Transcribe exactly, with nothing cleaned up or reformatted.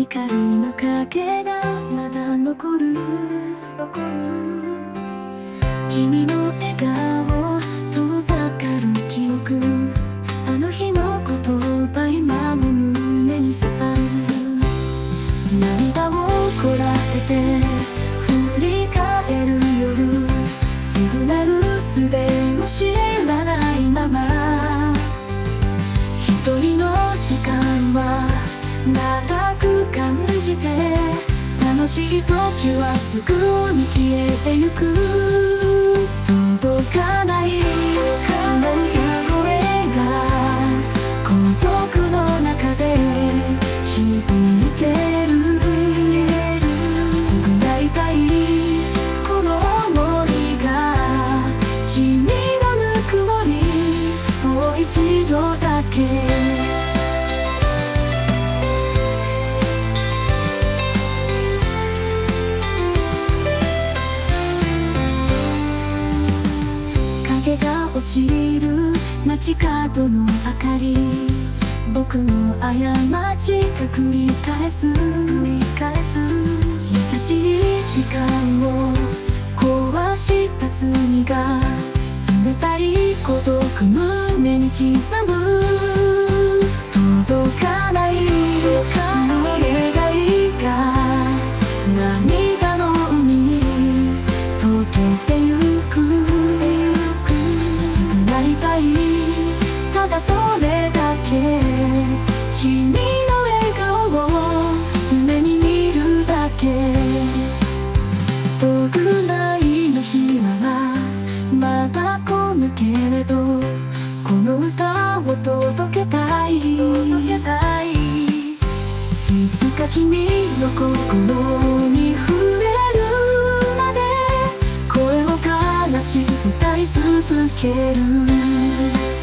光の影がまだ残る。君の笑顔遠ざかる記憶、あの日の言葉今も胸に刺さる。涙をこらえて振り返る夜、償う術も知らないまま、一人の時間は長く感じて、楽しい時はすぐに消えてゆく。届かないあの歌声が孤独の中で響いてる。償いたいこの想いが、君のぬくもりもう一度だけ。影が落ちる街角の明かり、僕の過ちが繰り返す。優しい時間を壊した罪が冷たい孤独胸に刻む。届かないあの願いが涙の海に溶けてゆく。ただそれだけ、君の笑顔を夢に見るだけ。遠くないの日はまだ来ぬけれど、この歌を届けたい。いつか君の心に触れるまで、声を悲しく歌い続ける。